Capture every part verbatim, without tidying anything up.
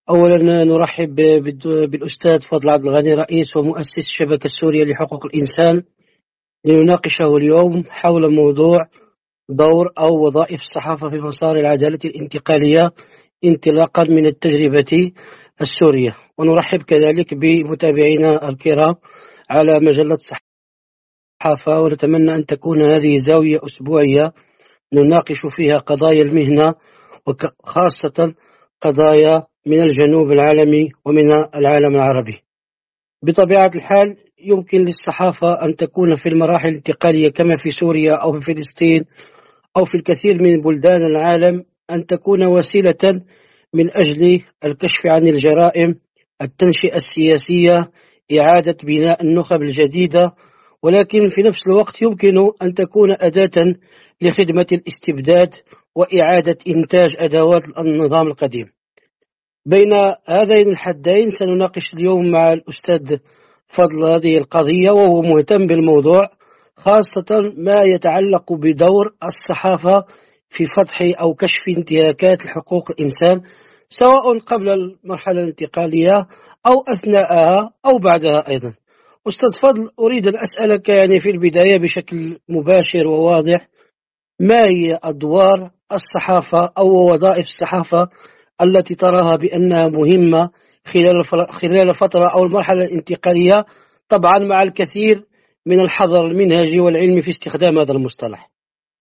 أولا نرحب بالد- بالأستاذ فضل عبد الغني، رئيس ومؤسس الشبكة السورية لحقوق الإنسان، لنناقشه اليوم حول موضوع دور أو وظائف الصحافة في مسار العدالة الانتقالية انطلاقا من التجربة السورية. ونرحب كذلك بمتابعينا الكرام على مجلة صحافة، ونتمنى أن تكون هذه زاوية أسبوعية نناقش فيها قضايا المهنة، وخاصة قضايا من الجنوب العالمي ومن العالم العربي. بطبيعة الحال يمكن للصحافة أن تكون في المراحل الانتقالية كما في سوريا أو في فلسطين أو في الكثير من بلدان العالم أن تكون وسيلة من أجل الكشف عن الجرائم، التنشئة السياسية، إعادة بناء النخب الجديدة، ولكن في نفس الوقت يمكن أن تكون أداة لخدمة الاستبداد وإعادة إنتاج أدوات النظام القديم. بين هذين الحدين سنناقش اليوم مع الأستاذ فضل هذه القضية، وهو مهتم بالموضوع، خاصة ما يتعلق بدور الصحافة في فتح أو كشف انتهاكات حقوق الإنسان، سواء قبل المرحلة الانتقالية أو أثناءها أو بعدها أيضا. أستاذ فضل، أريد أن أسألك يعني في البداية بشكل مباشر وواضح، ما هي أدوار الصحافة أو وظائف الصحافة التي تراها بأنها مهمة خلال خلال الفترة أو المرحلة الانتقالية، طبعا مع الكثير من الحذر المنهجي والعلمي في استخدام هذا المصطلح؟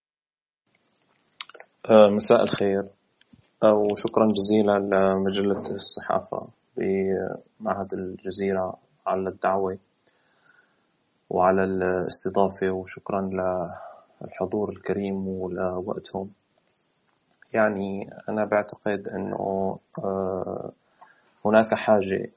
مساء الخير، وشكرا جزيلا لمجلة الصحافة بمعهد الجزيرة على الدعوة وعلى الاستضافة، وشكرا للحضور الكريم ولوقتهم. يعني أنا بعتقد أنه هناك حاجة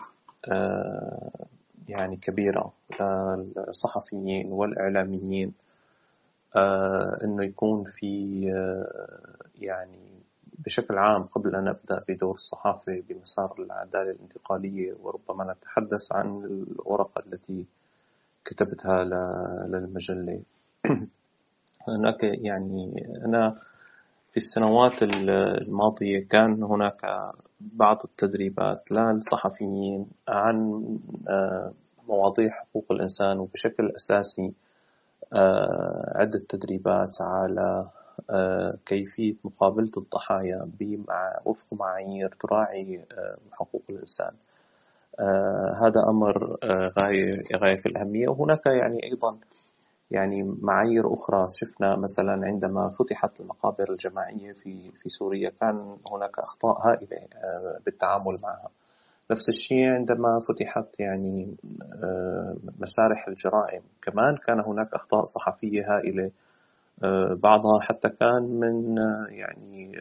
يعني كبيرة للصحفيين والإعلاميين أنه يكون في يعني بشكل عام، قبل أن أبدأ بدور الصحافة بمسار العدالة الانتقالية، وربما نتحدث عن الورقة التي كتبتها للمجلة. هناك يعني أنا في السنوات الماضية كان هناك بعض التدريبات للصحفيين عن مواضيع حقوق الإنسان، وبشكل أساسي عدة تدريبات على كيفية مقابلة الضحايا وفق معايير تراعي حقوق الإنسان. هذا أمر غاية غاية في الأهمية. وهناك يعني أيضا يعني معايير أخرى. شفنا مثلا عندما فتحت المقابر الجماعية في في سوريا كان هناك أخطاء هائلة بالتعامل معها. نفس الشيء عندما فتحت يعني مسارح الجرائم كمان كان هناك أخطاء صحفية هائلة، بعضها حتى كان من يعني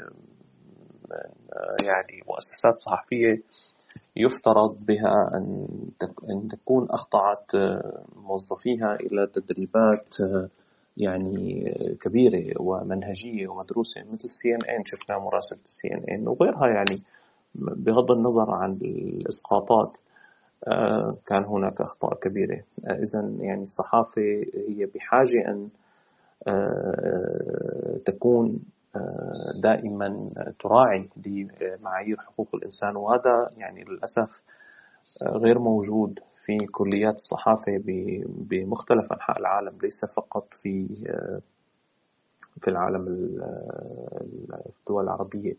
يعني مؤسسات صحفية يفترض بها أن تكون أخضعت موظفيها إلى تدريبات يعني كبيرة ومنهجية ومدروسة، مثل سي إن إن. شفنا مراسلة سي إن إن وغيرها. يعني بغض النظر عن الإسقاطات كان هناك أخطاء كبيرة. إذن يعني الصحافة هي بحاجة أن تكون دائما تراعي لمعايير حقوق الإنسان، وهذا يعني للأسف غير موجود في كليات الصحافة بمختلف أنحاء العالم، ليس فقط في في العالم الدول العربية.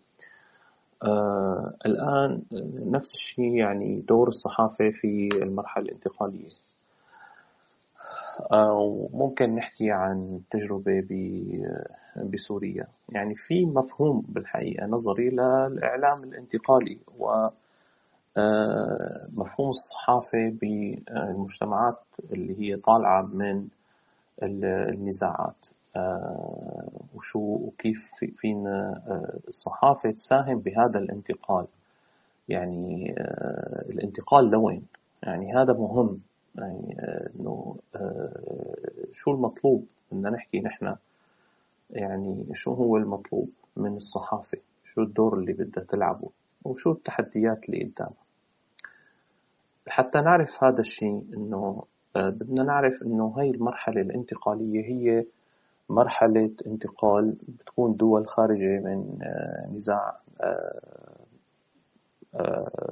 الآن نفس الشيء يعني دور الصحافة في المرحلة الانتقالية. وممكن نحكي عن تجربة بسوريا. يعني في مفهوم بالحقيقة نظري للإعلام الانتقالي، ومفهوم الصحافة بالمجتمعات اللي هي طالعة من النزاعات، وشو وكيف فينا الصحافة تساهم بهذا الانتقال. يعني الانتقال لوين؟ يعني هذا مهم. يعني إنه شو المطلوب إن نحكي نحن، يعني شو هو المطلوب من الصحافة، شو الدور اللي بدها تلعبه، وشو التحديات اللي قدامها. حتى نعرف هذا الشيء إنه بدنا نعرف إنه هاي المرحلة الانتقالية هي مرحلة انتقال بتكون دول خارجة من نزاع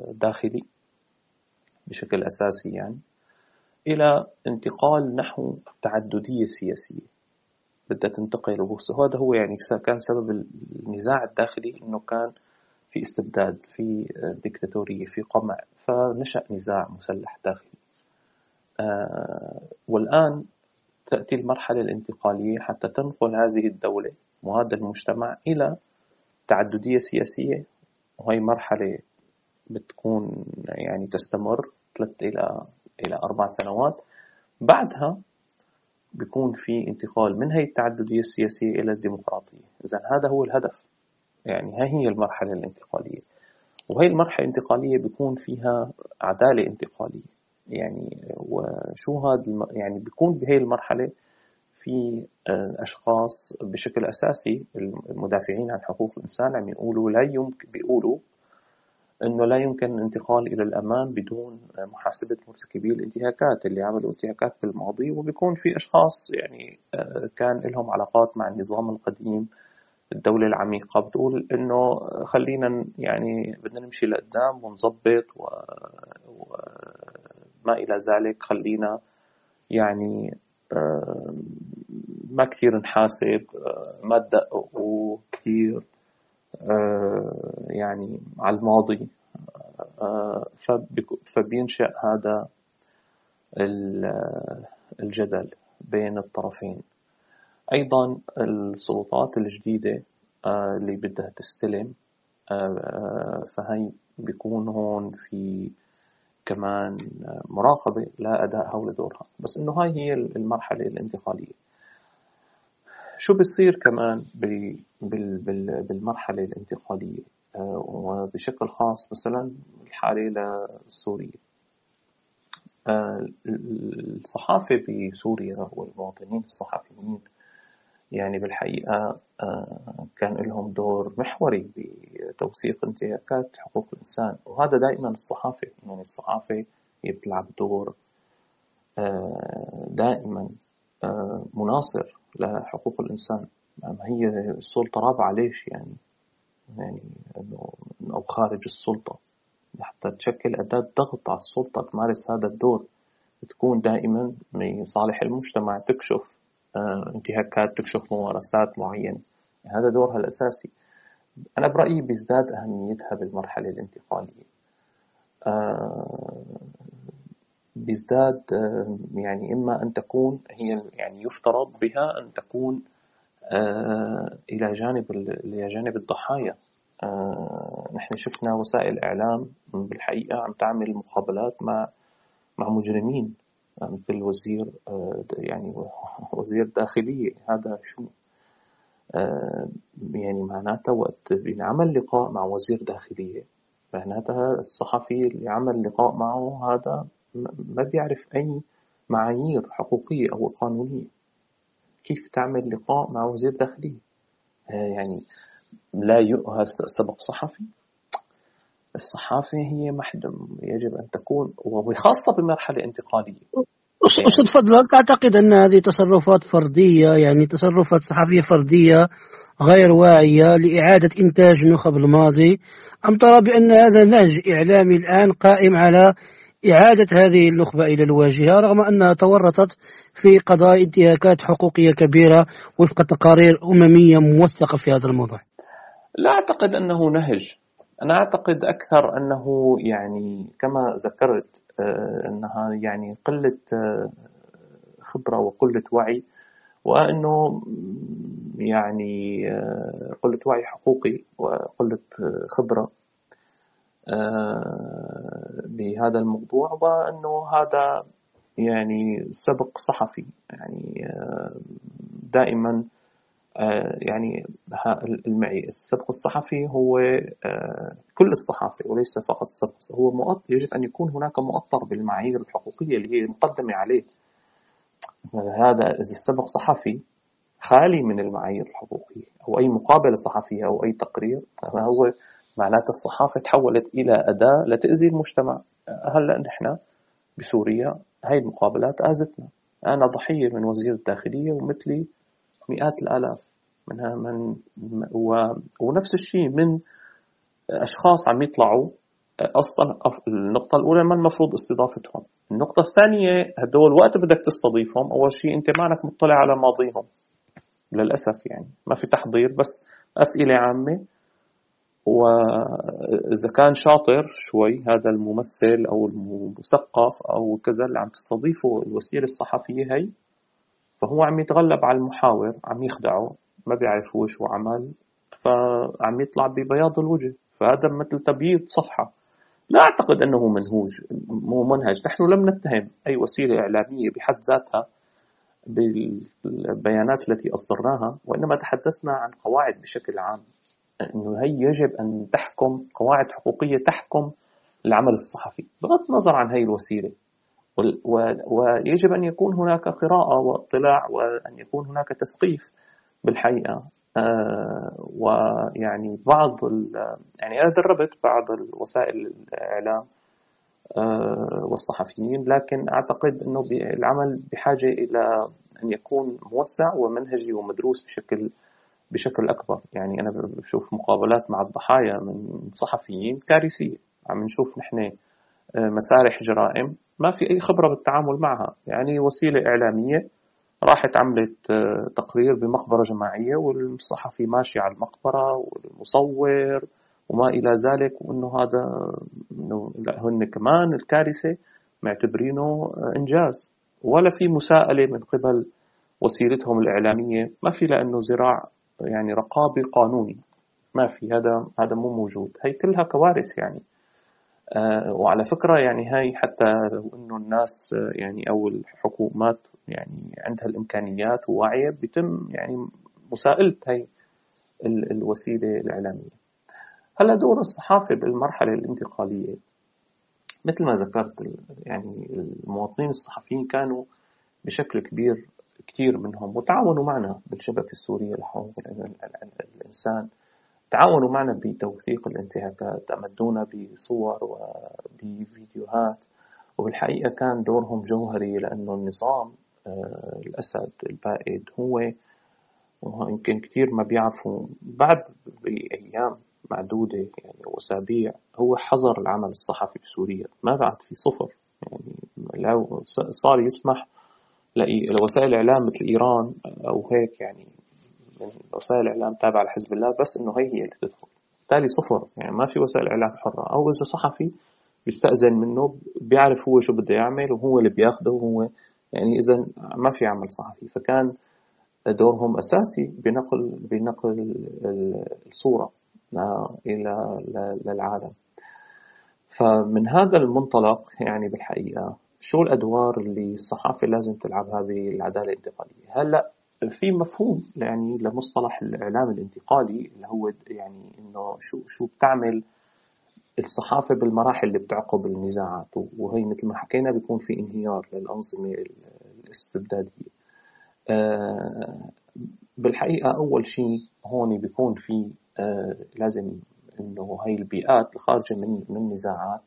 داخلي بشكل أساسي يعني، إلى انتقال نحو تعددية سياسية بدها تنتقل. وهذا هو يعني كان سبب النزاع الداخلي، إنه كان في استبداد، في ديكتاتورية، في قمع، فنشأ نزاع مسلح داخلي. آه والآن تأتي المرحلة الانتقالية حتى تنقل هذه الدولة وهذا المجتمع إلى تعددية سياسية، وهي مرحلة بتكون يعني تستمر ثلاث إلى إلى أربع سنوات. بعدها بيكون في انتقال من هي التعددية السياسية إلى الديمقراطية. إذن هذا هو الهدف، يعني هاي هي المرحلة الانتقالية. وهي المرحلة الانتقالية بيكون فيها عدالة انتقالية. يعني وشو هذا يعني بيكون بهي المرحلة في أشخاص بشكل أساسي المدافعين عن حقوق الإنسان عم يقولوا لا يمكن، بيقولوا إنه لا يمكن الانتقال إلى الأمان بدون محاسبة مرتكبي الانتهاكات اللي عملوا انتهاكات في الماضي. وبيكون في أشخاص يعني كان لهم علاقات مع النظام القديم، الدولة العميقة، بتقول إنه خلينا يعني بدنا نمشي لقدام ونظبط وما إلى ذلك، خلينا يعني ما كثير نحاسب، ما تدققوا كثير يعني على الماضي. فبينشأ هذا الجدل بين الطرفين. أيضا السلطات الجديدة اللي بدها تستلم، فهي بيكون هون في كمان مراقبة لأدائها ولدورها. بس إنه هاي هي المرحلة الانتقالية. شو بيصير كمان بالمرحلة الانتقالية وبشكل خاص مثلا الحالة لسوريا؟ الصحافة بسوريا والمواطنين الصحفيين يعني بالحقيقة كان لهم دور محوري بتوثيق انتهاكات حقوق الإنسان. وهذا دائما الصحافة، يعني الصحافة هي بتلعب دور دائما مناصر لحقوق الإنسان. هي السلطة رابعة ليش يعني يعني أو خارج السلطة حتى تشكل أداة ضغط على السلطة تمارس هذا الدور، تكون دائما من صالح المجتمع، تكشف انتهاكات، تكشف ممارسات معينة. هذا دورها الأساسي. أنا برأيي بيزداد أهميتها بالمرحلة الانتقالية، بيزداد يعني إما أن تكون هي يعني يفترض بها أن تكون إلى جانب إلى جانب الضحايا. نحن شفنا وسائل إعلام بالحقيقة عم تعمل مقابلات مع مع مجرمين مثل وزير يعني وزير داخلية. هذا شو يعني معناته وقت بنعمل لقاء مع وزير داخلية، معناتها الصحفي اللي عمل لقاء معه هذا ما بيعرف أي معايير حقوقية أو قانونية. كيف تعمل لقاء مع وزير داخلية؟ يعني لا يؤهل سبق صحفي. الصحافة هي محدم يجب أن تكون، وخاصة بمرحلة انتقالية. أستاذ فضلك، تعتقد أن هذه تصرفات فردية، يعني تصرفات صحفية فردية غير واعية لإعادة إنتاج نخب الماضي، أم ترى بأن هذا نهج إعلامي الآن قائم على إعادة هذه النخبة إلى الواجهة رغم أنها تورطت في قضايا انتهاكات حقوقية كبيرة وفق تقارير أممية موثقة في هذا الموضوع؟ لا أعتقد أنه نهج. أنا أعتقد أكثر أنه يعني كما ذكرت أنها يعني قلة خبرة وقلة وعي، وأنه يعني قلة وعي حقوقي وقلة خبرة بهذا الموضوع، وأنه هذا يعني سبق صحفي. يعني دائما يعني المعي السبق الصحفي هو كل الصحافة وليس فقط السبق، هو مؤطر. يجب أن يكون هناك مؤطر بالمعايير الحقوقية اللي هي مقدمة عليه. هذا إذا السبق صحفي خالي من المعايير الحقوقية أو أي مقابلة صحفية أو أي تقرير، هو معناته الصحافة تحولت إلى أداة لتأذي المجتمع. هلأ نحن بسوريا هاي المقابلات آذتنا. أنا ضحية من وزير الداخلية ومثلي مئات الآلاف منها من و... ونفس الشيء من أشخاص عم يطلعوا أصلا النقطة الأولى ما المفروض استضافتهم. النقطة الثانية هدول وقت بدك تستضيفهم أول شيء أنت ما أنك مطلع على ماضيهم للأسف، يعني ما في تحضير، بس أسئلة عامة. وإذا كان شاطر شوي هذا الممثل أو المثقف أو كذا اللي عم تستضيفه الوسيلة الصحفية هي، فهو عم يتغلب على المحاور، عم يخدعه، ما بيعرف هو شو عمل، فعم يطلع ببياض الوجه. فهذا مثل تبييض صفحة. لا أعتقد أنه منهوج مو منهج. نحن لم نتهم أي وسيلة إعلامية بحد ذاتها بالبيانات التي أصدرناها، وإنما تحدثنا عن قواعد بشكل عام، أنه هي يجب أن تحكم قواعد حقوقية تحكم العمل الصحفي بغض النظر عن هاي الوسيلة. ويجب أن يكون هناك قراءة واطلاع، وأن يكون هناك تثقيف بالحقيقة. آه ويعني بعض يعني أنا دربت بعض الوسائل الإعلام آه والصحفيين، لكن أعتقد أنه العمل بحاجة إلى أن يكون موسع ومنهجي ومدروس بشكل بشكل أكبر. يعني أنا بشوف مقابلات مع الضحايا من صحفيين كارثية، عم نشوف نحن مسارح جرائم ما في أي خبرة بالتعامل معها. يعني وسيلة إعلامية راحت عملت تقرير بمقبرة جماعية والصحفي ماشي على المقبرة والمصور وما إلى ذلك، وإنه هذا إنه هن كمان الكارثة معتبرينه إنجاز، ولا في مساءلة من قبل وسيلتهم الإعلامية، ما في، لأنه زراع يعني رقابي قانوني ما في. هذا هذا مو موجود. هي كلها كوارث يعني. آه وعلى فكرة يعني هاي حتى لو إنه الناس يعني أو الحكومات يعني عندها الإمكانيات ووعي، بيتم يعني مساءلة هاي الوسيلة الإعلامية. هلا دور الصحافة بالمرحلة الانتقالية مثل ما ذكرت، يعني المواطنين الصحفيين كانوا بشكل كبير كتير منهم وتعاونوا معنا بالشبكة السورية لحقوق الإنسان، تعاونوا معنا بتوثيق الانتهاكات، أمدونا بصور وبفيديوهات، وبالحقيقة كان دورهم جوهري، لأنه النظام الأسد البائد هو يمكن كتير ما بيعرفوا بعد بأيام معدودة يعني وأسابيع هو حظر العمل الصحفي بسوريا، ما بعد في صفر. يعني لو صار يسمح لوسائل الإعلام مثل إيران أو هيك يعني من وسائل الإعلام تابعة لحزب الله بس إنه هي هي اللي تدخل، بالتالي صفر. يعني ما في وسائل إعلام حرة، أو إذا صحفي بيستأذن منه بيعرف هو شو بده يعمل وهو اللي بياخده وهو يعني إذا ما في عمل صحفي. فكان دورهم أساسي بنقل بنقل الصورة إلى للعالم. فمن هذا المنطلق يعني بالحقيقة شو الأدوار اللي الصحافة لازم تلعبها بالعدالة الانتقالية؟ هلأ في مفهوم يعني لمصطلح الإعلام الانتقالي اللي هو يعني إنه شو شو بتعمل الصحافة بالمراحل اللي بتعقب النزاعات، وهي مثل ما حكينا بيكون في انهيار للأنظمة الاستبدادية. أه بالحقيقة أول شيء هون بيكون في أه لازم إنه هاي البيئات الخارجة من من نزاعات،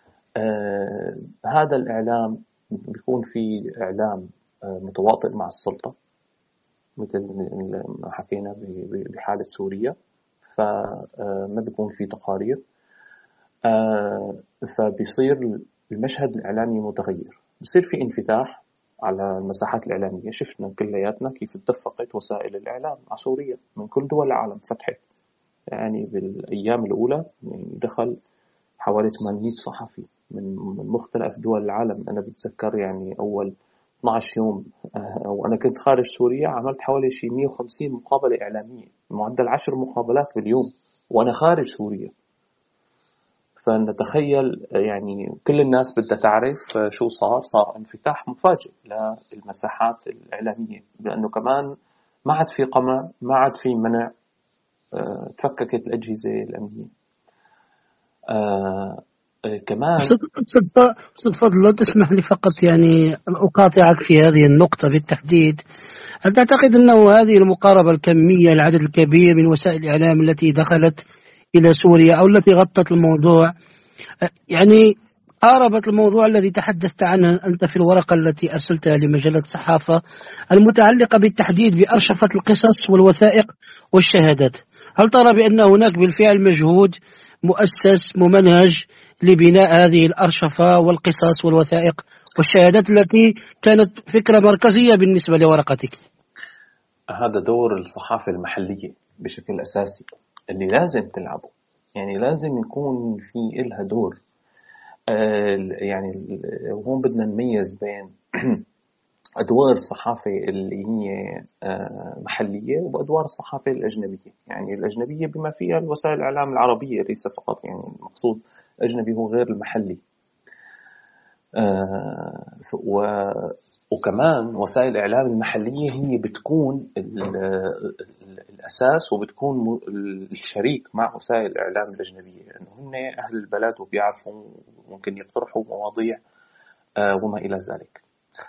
أه هذا الإعلام بيكون في إعلام أه متواطئ مع السلطة مثل ما حكينا بحالة سوريا، فما بيكون في تقارير، أه فبيصير المشهد الإعلامي متغير، بيصير في انفتاح على المساحات الإعلامية. شفنا كلياتنا كيف اتفقت وسائل الإعلام على سوريا من كل دول العالم فتحت. يعني بالأيام الأولى يعني دخل حوالي ثمانمئة صحفي من مختلف دول العالم. أنا بتذكر يعني أول اثني عشر يوم وأنا كنت خارج سوريا عملت حوالي شيء مئة وخمسين مقابلة إعلامية، معدل عشر مقابلات باليوم وأنا خارج سوريا. فنتخيل يعني كل الناس بدها تعرف شو صار. صار انفتاح مفاجئ للمساحات الإعلامية، لأنه كمان ما عاد في قمع، ما عاد في منع، أه، تفككت الأجهزة الأمنية. أه، أه، كمان أستاذ فضل لو تسمح لي فقط يعني أقاطعك في هذه النقطة بالتحديد. هل تعتقد أنه هذه المقاربة الكمية العدد الكبير من وسائل الإعلام التي دخلت إلى سوريا أو التي غطت الموضوع يعني قاربت الموضوع الذي تحدثت عنه أنت في الورقة التي أرسلتها لمجلة صحافة المتعلقة بالتحديد بأرشفة القصص والوثائق والشهادات؟ هل ترى بأن هناك بالفعل مجهود مؤسس ممنهج لبناء هذه الأرشفة والقصص والوثائق والشهادات التي كانت فكرة مركزية بالنسبة لورقتك؟ هذا دور الصحافة المحلية بشكل أساسي اللي لازم تلعبه، يعني لازم يكون في إلها دور. آه يعني وهون بدنا نميز بين أدوار الصحافة اللي هي آه محلية وبأدوار الصحافة الأجنبية. يعني الأجنبية بما فيها وسائل الإعلام العربية ليس فقط، يعني المقصود أجنبي هو غير المحلي. آه و وكمان وسائل الإعلام المحلية هي بتكون الأساس وبتكون الشريك مع وسائل الإعلام الأجنبية، لأنه هم أهل البلد وبيعرفوا ممكن يقترحوا مواضيع وما إلى ذلك.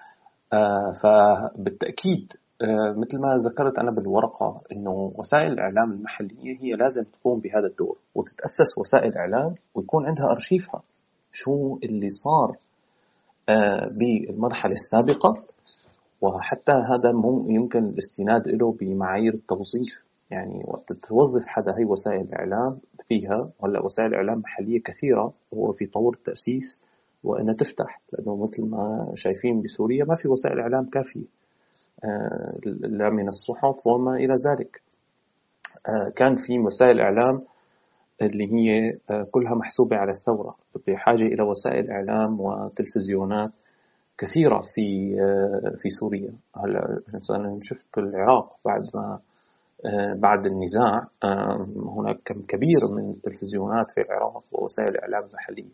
فبالتأكيد مثل ما ذكرت أنا بالورقة إنه وسائل الإعلام المحلية هي لازم تقوم بهذا الدور، وتتأسس وسائل إعلام ويكون عندها أرشيفها شو اللي صار بالمرحلة السابقة، وحتى هذا يمكن الاستناد له بمعايير التوظيف. يعني وقت توظف حدا هي وسائل الإعلام فيها، ولا وسائل إعلام محلية كثيرة وهو في طور التأسيس وأنها تفتح، لأنه مثل ما شايفين بسوريا ما في وسائل إعلام كافية لا من الصحف وما إلى ذلك. كان في وسائل إعلام اللي هي كلها محسوبة على الثورة، بحاجة إلى وسائل إعلام وتلفزيونات كثيرة في في سوريا. هلا أنا شفت العراق بعد ما بعد النزاع هناك كم كبير من التلفزيونات في العراق ووسائل الإعلام المحلية.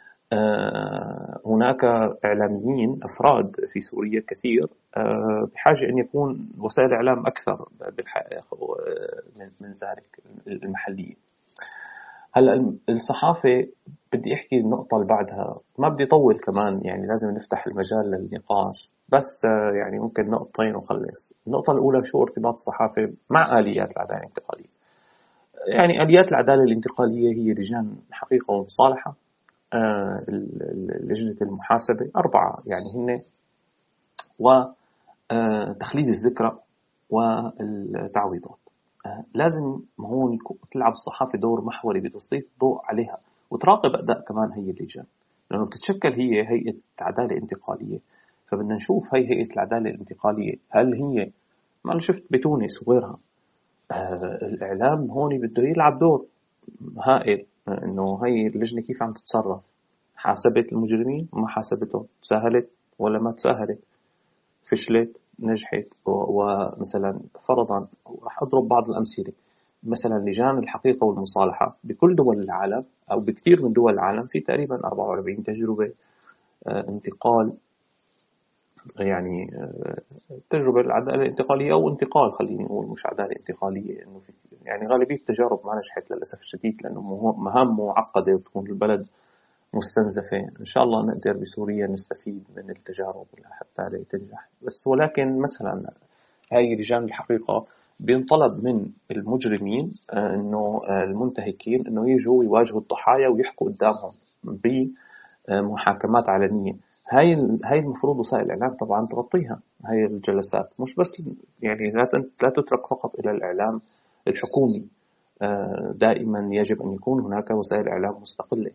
هناك إعلاميين أفراد في سوريا كثير بحاجة أن يكون وسائل الإعلام أكثر من ذلك المحلية. هلا الصحافة بدي أحكي النقطة اللي بعدها، ما بدي طول كمان، يعني لازم نفتح المجال للنقاش، بس يعني ممكن نقطتين وخلص. النقطة الأولى شو ارتباط الصحافة مع آليات العدالة الانتقالية. يعني آليات العدالة الانتقالية هي لجان حقيقة ومصالحة، آه لجنة المحاسبة أربعة يعني هن، وتخليد الذكرى والتعويضات. لازم هون تلعب الصحافة دور محوري بتسليط الضوء عليها وتراقب أداء كمان هي اللجان، لأنه بتتشكل هي هيئة عدالة انتقالية. فبدنا نشوف هي هيئة العدالة الانتقالية هل هي، ما أنا شفت بتونس وغيرها آه الإعلام هون بده يلعب دور هائل، إنه هي اللجنة كيف عم تتصرف، حاسبت المجرمين ما حاسبتهم، تساهلت ولا ما تساهلت، فشلت نجحت. ومثلا فرضا راح أضرب بعض الأمثلة، مثلا لجان الحقيقة والمصالحة بكل دول العالم أو بكثير من دول العالم في تقريبا أربعة وأربعين تجربة انتقال، يعني تجربة العدالة الانتقالية أو انتقال، خليني نقول مش عدالة انتقالية، إنه في يعني غالبية التجارب ما نجحت للأسف الشديد، لأنه مهام معقدة وتكون البلد مستنزفة. إن شاء الله نقدر بسوريا نستفيد من التجارب حتى تنجح. بس ولكن مثلا هاي لجان الحقيقة بينطلب من المجرمين إنه المنتهكين إنه يجوا يواجهوا الضحايا ويحكوا قدامهم بمحاكمات علنية. هاي هاي المفروض وسائل الإعلام طبعا تغطيها هاي الجلسات، مش بس يعني لا لا تترك فقط إلى الإعلام الحكومي. دائما يجب أن يكون هناك وسائل إعلام مستقلة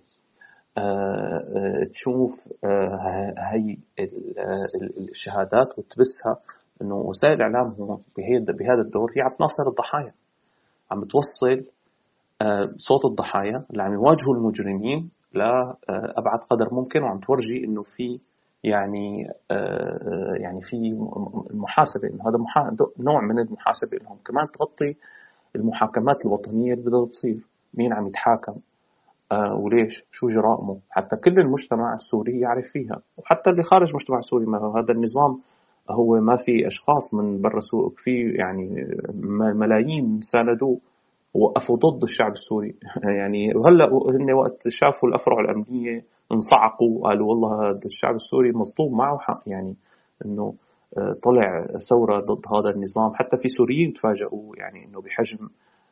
تشوف هاي الشهادات وتبثها، إنه وسائل الإعلام هو بهذا الدور هي عم تناصر الضحايا، عم توصل صوت الضحايا اللي عم يواجهوا المجرمين لأبعد قدر ممكن، وعم تورجي إنه في يعني يعني في المحاسبة، إنه هذا نوع من المحاسبة، إنهم كمان تغطي المحاكمات الوطنية اللي بدها تصير، مين عم يتحاكم آه وليش، شو جرائمه، حتى كل المجتمع السوري يعرف فيها، وحتى اللي خارج المجتمع السوري. ما هذا النظام هو ما في أشخاص من برا سوريا، في يعني ملايين ساندوه ووقفوا ضد الشعب السوري يعني هلا هن وقت شافوا الأفرع الأمنية انصعقوا قالوا والله هذا الشعب السوري مظلوم، معه حق، يعني إنه طلع ثورة ضد هذا النظام. حتى في سوريين تفاجئوا يعني إنه بحجم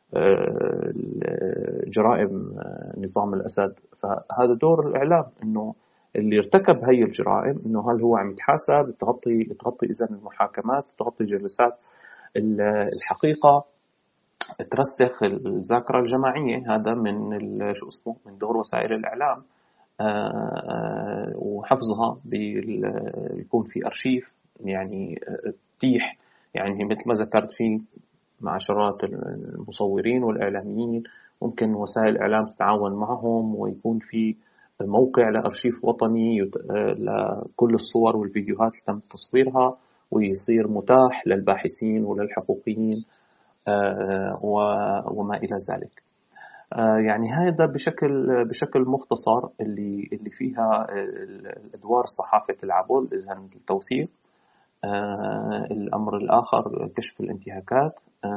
جرائم نظام الأسد. فهذا دور الإعلام، إنه اللي ارتكب هاي الجرائم إنه هل هو عم يتحاسب، تغطي تغطي إذن المحاكمات، تغطي جلسات الحقيقة، ترسخ الذاكرة الجماعية. هذا من شو اسمه من دور وسائل الإعلام وحفظها بيكون في أرشيف يعني تيح، يعني مثل ما ذكرت في عشرات المصورين والإعلاميين، ممكن وسائل الإعلام تتعاون معهم ويكون في موقع لأرشيف وطني لكل الصور والفيديوهات اللي تم تصويرها، ويصير متاح للباحثين وللحقوقيين وما إلى ذلك. يعني هذا بشكل بشكل مختصر اللي اللي فيها الأدوار الصحافة تلعبه، إذن التوثيق. الأمر الآخر كشف الانتهاكات،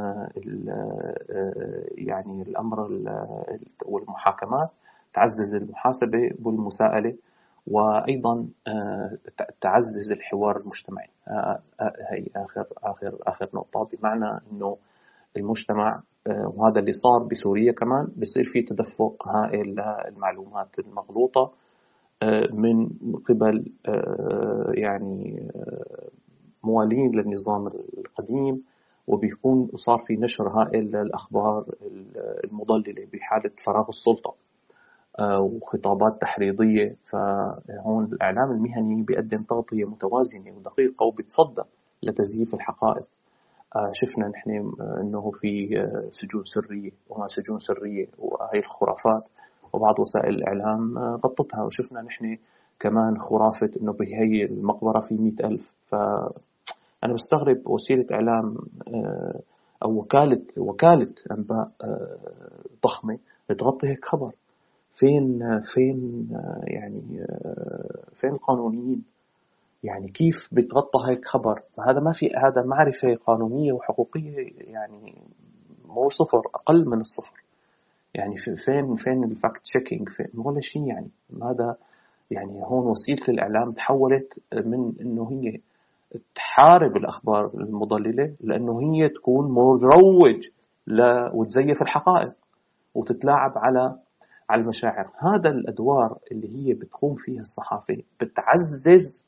يعني الأمر والمحاكمات، تعزز المحاسبة والمساءلة، وأيضا تعزز الحوار المجتمعي. هي آخر آخر آخر نقطة، بمعنى إنه المجتمع، وهذا اللي صار بسوريا كمان، بيصير في تدفق هائل للمعلومات المغلوطة من قبل يعني موالين للنظام القديم، وبيكون صار في نشر هائل للأخبار المضللة بحالة فراغ السلطة وخطابات تحريضية. فهون الإعلام المهني بيقدم تغطية متوازنة ودقيقة وبتصدى لتزييف الحقائق. شفنا نحن أنه في سجون سرية وما سجون سرية، وهي الخرافات وبعض وسائل الإعلام غطتها. وشفنا نحن كمان خرافة أنه بهي المقبرة في مئة ألف. فأنا بستغرب وسيلة إعلام أو وكالة وكالة أنباء ضخمة تغطي هيك خبر. فين فين يعني فين القانونيين؟ يعني كيف بتغطى هيك خبر؟ هذا ما في، هذا معرفة قانونية وحقوقية يعني مو صفر، أقل من الصفر. يعني فين فين الفاكت تشيكينج؟ فين؟ ولا شيء. يعني هذا يعني هون وسيلة الإعلام تحولت من إنه هي تحارب الأخبار المضللة لأنه هي تكون مروج ل وتزيف الحقائق وتتلاعب على على المشاعر. هذا الأدوار اللي هي بتقوم فيها الصحافة بتعزز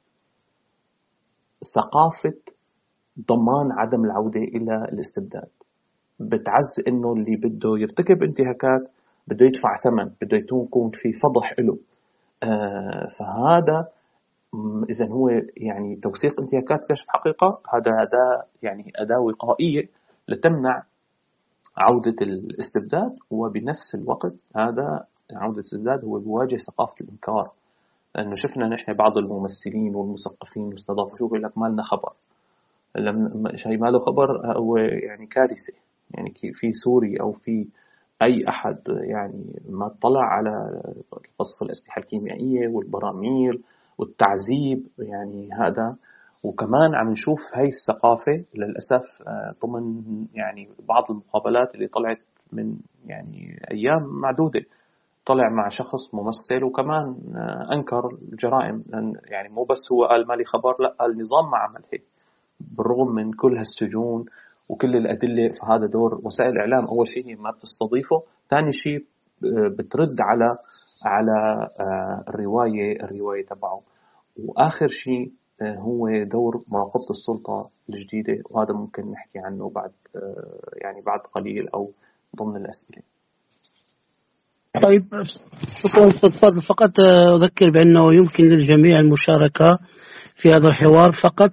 ثقافة ضمان عدم العودة إلى الاستبداد، بتعزز إنه اللي بده يرتكب انتهاكات بده يدفع ثمن، بده يكون في فضح له. آه فهذا إذن هو يعني توثيق انتهاكات كشف حقيقة، هذا أداة يعني أداة وقائية لتمنع عودة الاستبداد، وبنفس الوقت هذا عودة الاستبداد هو بيواجه ثقافة الإنكار. لأنه شفنا نحن بعض الممثلين والمثقفين مستضافوا شو بيقول لك ما لنا خبر، لما شيء ما له خبر هو يعني كارثة. يعني في سوري أو في أي أحد يعني ما اطلع على قصف الأسلحة الكيميائية والبراميل والتعذيب يعني هذا. وكمان عم نشوف هاي الثقافة للأسف ضمن يعني بعض المقابلات اللي طلعت من يعني أيام معدودة، طلع مع شخص ممثل وكمان أنكر الجرائم. يعني مو بس هو قال مالي خبر، لا، النظام ما عمل هيك بالرغم من كل هالسجون وكل الأدلة. فهذا دور وسائل الإعلام، أول شيء ما بتستضيفه، ثاني شيء بترد على على الرواية الرواية تبعه، وآخر شيء هو دور مراقبة السلطة الجديدة، وهذا ممكن نحكي عنه بعد يعني بعد قليل أو ضمن الأسئلة. طيب شكرا. تفضل. فقط أذكر بأنه يمكن للجميع المشاركة في هذا الحوار، فقط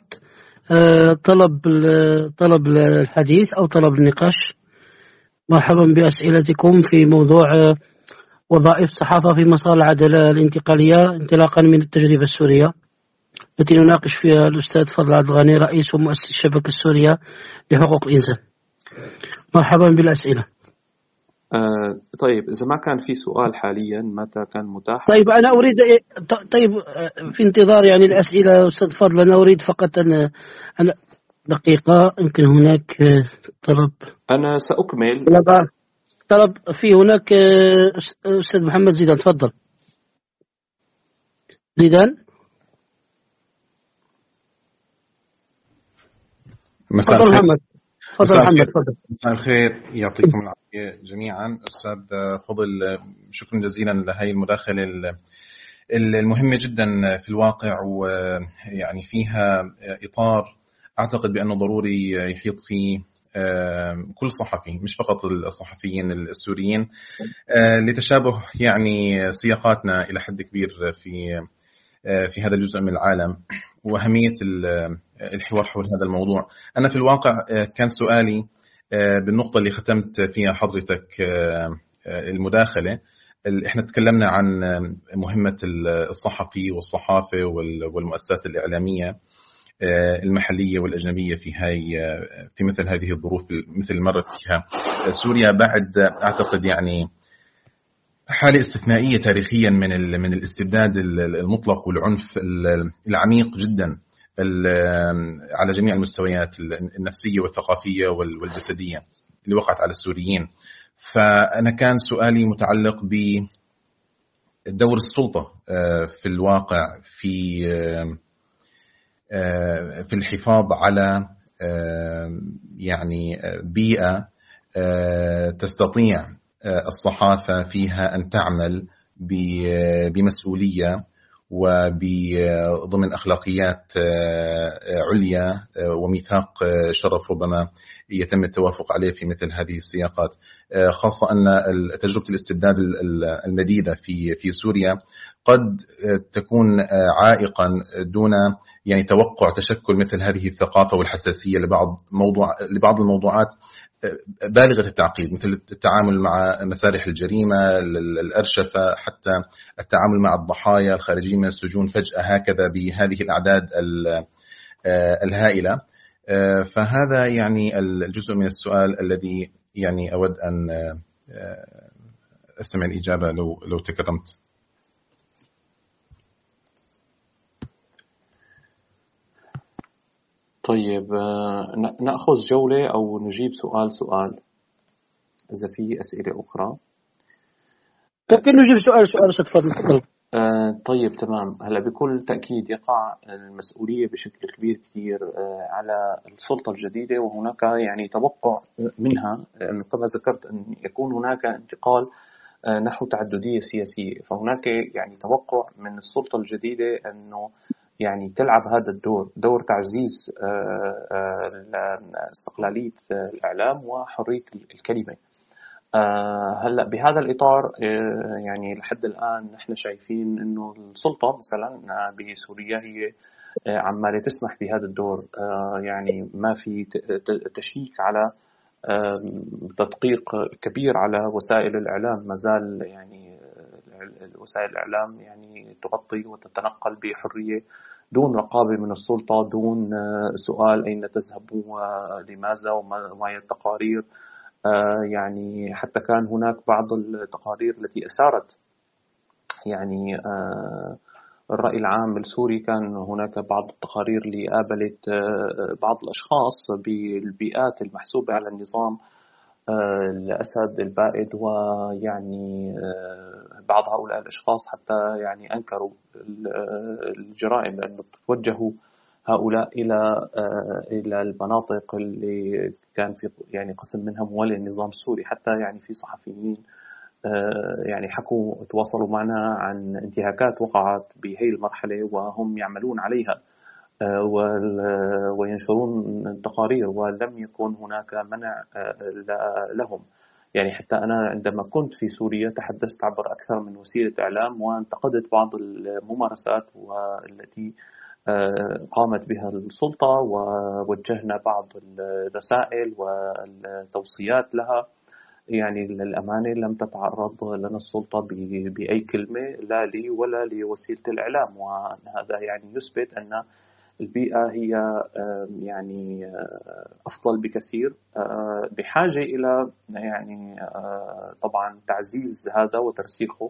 طلب طلب الحديث أو طلب النقاش. مرحبا بأسئلتكم في موضوع وظائف الصحافة في مسار العدالة الانتقالية انطلاقا من التجربة السورية التي نناقش فيها الأستاذ فضل عبد الغني رئيس ومؤسس الشبكة السورية لحقوق الإنسان. مرحبا بالأسئلة. آه طيب إذا ما كان في سؤال حاليا متى كان متاح؟ طيب أنا أريد طيب في انتظار يعني الأسئلة أستاذ فضل، أنا أريد فقط أن أنا دقيقة، يمكن هناك طلب. أنا سأكمل طلب, طلب في هناك أستاذ محمد زيدان. تفضل زيدان. مساء الخير محمد. مساء الخير. مساء الخير، يعطيكم العافية جميعا. أستاذ فضل، شكرا جزيلا لهي المداخلة المهمة جدا في الواقع، ويعني فيها إطار أعتقد بأنه ضروري يحيط فيه كل صحفي، مش فقط الصحفيين السوريين، لتشابه يعني سياقاتنا إلى حد كبير في في هذا الجزء من العالم وأهمية الحوار حول هذا الموضوع. أنا في الواقع كان سؤالي بالنقطة اللي ختمت فيها حضرتك المداخلة. إحنا تكلمنا عن مهمة الصحفي والصحافة والمؤسسات الإعلامية المحلية والأجنبية في هاي في مثل هذه الظروف مثل مرت فيها سوريا بعد أعتقد يعني حالة استثنائية تاريخيا من من الاستبداد المطلق والعنف العميق جدا على جميع المستويات النفسية والثقافية والجسدية اللي وقعت على السوريين. فأنا كان سؤالي متعلق بدور السلطة في الواقع في في الحفاظ على يعني بيئة تستطيع الصحافة فيها أن تعمل بمسؤولية وضمن أخلاقيات عليا وميثاق شرف ربما يتم التوافق عليه في مثل هذه السياقات، خاصة أن تجربة الاستبداد المديدة في في سوريا قد تكون عائقا دون يعني توقع تشكل مثل هذه الثقافة والحساسية لبعض موضوع لبعض الموضوعات بالغة التعقيد، مثل التعامل مع مسارح الجريمة، الأرشفة، حتى التعامل مع الضحايا الخارجين من السجون فجأة هكذا بهذه الأعداد الهائلة. فهذا يعني الجزء من السؤال الذي يعني أود أن أستمع الإجابة لو لو تكرمت. طيب نأخذ جولة أو نجيب سؤال سؤال إذا في أسئلة أخرى. ممكن نجيب سؤال سؤال تفضل. آه طيب تمام. هلا بكل تأكيد يقع المسؤولية بشكل كبير كثير آه على السلطة الجديدة، وهناك يعني توقع منها أنه كما ذكرت أن يكون هناك انتقال آه نحو تعددية سياسية. فهناك يعني توقع من السلطة الجديدة أنه يعني تلعب هذا الدور، دور تعزيز استقلالية الإعلام وحرية الكلمة. هلأ بهذا الإطار يعني لحد الآن نحن شايفين إنه السلطة مثلا بسوريا هي عمالة تسمح بهذا الدور، يعني ما في تشيك على تدقيق كبير على وسائل الإعلام، ما زال يعني وسائل الإعلام يعني تغطي وتتنقل بحرية دون رقابة من السلطة، دون سؤال أين تذهبوا ولماذا وما هي التقارير. يعني حتى كان هناك بعض التقارير التي أثارت يعني الرأي العام السوري، كان هناك بعض التقارير اللي قابلت بعض الأشخاص بالبيئات المحسوبة على النظام الأسد البائد، ويعني بعض هؤلاء الأشخاص حتى يعني أنكروا الجرائم لأنه توجهوا هؤلاء إلى إلى المناطق اللي كان في يعني قسم منها موالي النظام السوري. حتى يعني في صحفيين يعني حكوا تواصلوا معنا عن انتهاكات وقعت بهي المرحلة وهم يعملون عليها وينشرون التقارير، ولم يكن هناك منع لهم. يعني حتى أنا عندما كنت في سوريا تحدثت عبر أكثر من وسيلة إعلام وانتقدت بعض الممارسات والتي قامت بها السلطة، ووجهنا بعض الرسائل والتوصيات لها. يعني للأمانة لم تتعرض لنا السلطة بأي كلمة لا لي ولا لوسيلة الإعلام، وهذا يعني يثبت أن البيئة هي يعني أفضل بكثير، بحاجة إلى يعني طبعا تعزيز هذا وترسيخه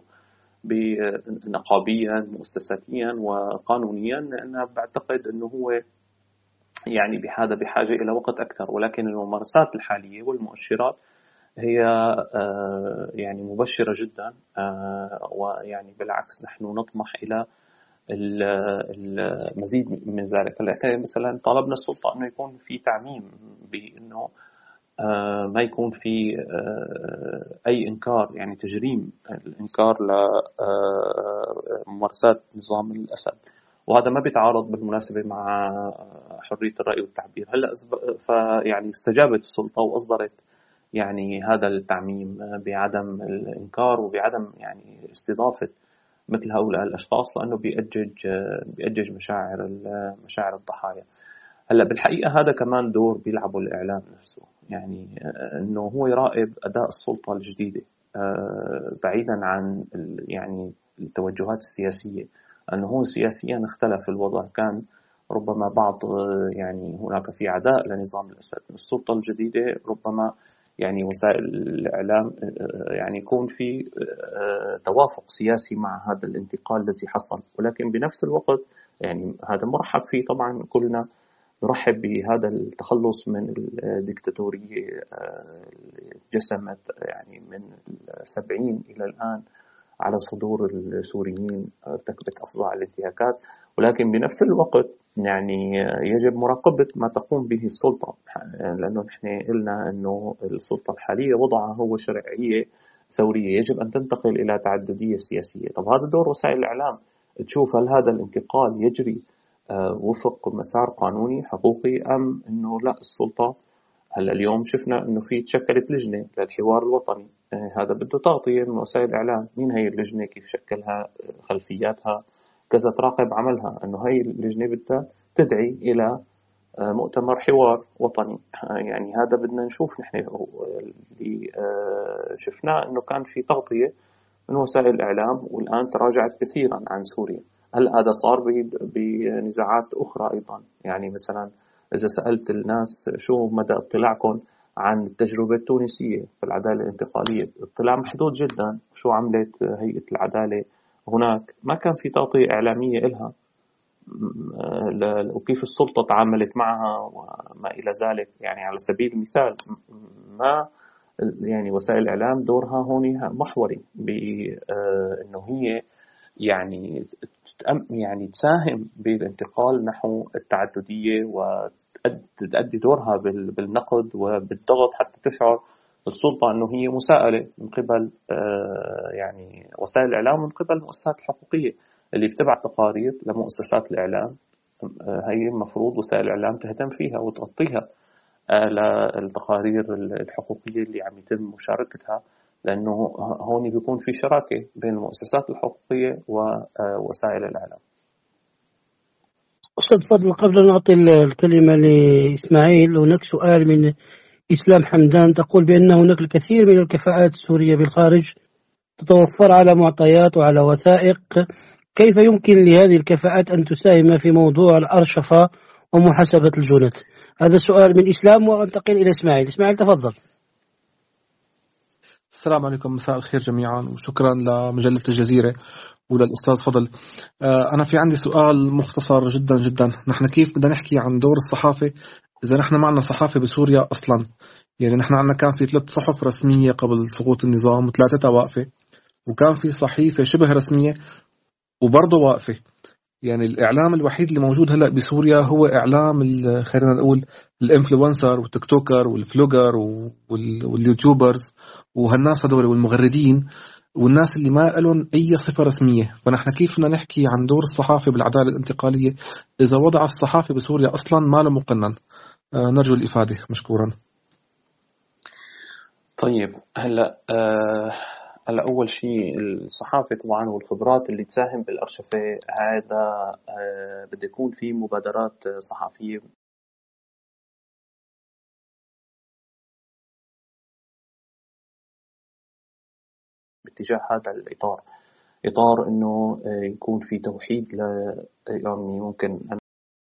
نقابيا مؤسساتيا وقانونيا، لأن بعتقد أنه هو يعني بهذا بحاجة إلى وقت أكثر. ولكن الممارسات الحالية والمؤشرات هي يعني مبشرة جدا، ويعني بالعكس نحن نطمح إلى المزيد من ذلك. لكن مثلا طالبنا السلطة أنه يكون في تعميم، بأنه ما يكون في أي إنكار، يعني تجريم الإنكار لممارسات نظام الأسد. وهذا ما بيتعارض بالمناسبة مع حرية الرأي والتعبير. هلا فيعني استجابت السلطة وأصدرت يعني هذا التعميم بعدم الإنكار وبعدم يعني استضافة مثل هؤلاء الأشخاص، لأنه بيأجج بيأجج مشاعر مشاعر الضحايا. هلا بالحقيقة هذا كمان دور بيلعبه الإعلام نفسه، يعني إنه هو يراقب أداء السلطة الجديدة بعيدا عن يعني التوجهات السياسية، أنه هو سياسيا اختلف الوضع، كان ربما بعض يعني هناك في عداء لنظام الأسد. السلطة الجديدة ربما يعني وسائل الإعلام يعني يكون في توافق سياسي مع هذا الانتقال الذي حصل، ولكن بنفس الوقت يعني هذا مرحب فيه طبعا، كلنا نرحب بهذا التخلص من الدكتاتورية جسمت يعني من السبعين إلى الآن على صدور السوريين، ارتكبت أفظع الانتهاكات، ولكن بنفس الوقت يعني يجب مراقبة ما تقوم به السلطة، لأنه نحن قلنا أنه السلطة الحالية وضعها هو شرعية ثورية، يجب أن تنتقل إلى تعددية سياسية. طب هذا دور وسائل الإعلام، تشوف هل هذا الانتقال يجري وفق مسار قانوني حقوقي أم أنه لا السلطة. هلا اليوم شفنا أنه في تشكلت لجنة للحوار الوطني، هذا بده تغطية من وسائل الإعلام. مين هي اللجنة؟ كيف شكلها؟ خلفياتها كذا، تراقب عملها. أنه هي اللجنة بدها تدعي إلى مؤتمر حوار وطني، يعني هذا بدنا نشوف. نحن اللي شفناه أنه كان في تغطية من وسائل الإعلام، والآن تراجعت كثيرا عن سوريا. هل هذا صار بنزاعات أخرى أيضا؟ يعني مثلا إذا سألت الناس شو مدى اطلاعكم عن التجربة التونسية في العدالة الانتقالية، اطلاع محدود جدا. شو عملت هيئة العدالة هناك؟ ما كان في تغطية إعلامية إلها، وكيف السلطة تعاملت معها وما إلى ذلك. يعني على سبيل المثال ما يعني وسائل الإعلام دورها هون محوري بأنه هي يعني يعني تساهم بالانتقال نحو التعددية وتؤدي دورها بالنقد وبالضغط حتى تشعر السلطة أنه هي مساءلة من قبل يعني وسائل الإعلام ومن قبل المؤسسات الحقوقية اللي بتبعت تقارير لمؤسسات الإعلام. هي المفروض وسائل الإعلام تهتم فيها وتغطيها للتقارير الحقوقية اللي عم يتم مشاركتها، لأنه هون بيكون في شراكة بين المؤسسات الحقوقية ووسائل الإعلام. أستاذ فضل، قبل أن نعطي الكلمة لإسماعيل، هناك سؤال من إسلام حمدان تقول بأن هناك الكثير من الكفاءات السورية بالخارج تتوفر على معطيات وعلى وثائق، كيف يمكن لهذه الكفاءات أن تساهم في موضوع الأرشفة ومحاسبة الجنات؟ هذا سؤال من إسلام، وانتقل إلى إسماعيل. إسماعيل تفضل. السلام عليكم، مساء الخير جميعا، وشكرا لمجلة الجزيرة وللأستاذ فضل. أنا في عندي سؤال مختصر جدا جدا. نحن كيف بدنا نحكي عن دور الصحافة إذا نحن معنا صحافة بسوريا أصلا؟ يعني نحن عندنا كان في ثلاث صحف رسمية قبل سقوط النظام وثلاثة واقفة، وكان في صحيفة شبه رسمية وبرضه واقفة. يعني الإعلام الوحيد اللي موجود هلأ بسوريا هو إعلام خلينا نقول الإنفلونسر والتيك توكر والفلوجر واليوتيوبرز وهالناس هدول والمغردين والناس اللي ما لهم أي صفة رسمية. فنحن كيف بدنا نحكي عن دور الصحافة بالعدالة الانتقالية إذا وضع الصحافة بسوريا أصلا ما له مقنن؟ آه نرجو الإفادة، مشكورا. طيب هلا آه هلا أول شيء الصحافة طبعا والخبرات اللي تساهم بالأرشفة، هذا آه بده يكون في مبادرات صحفية باتجاه هذا الإطار، إطار إنه يكون في توحيد ل يعني ممكن أنا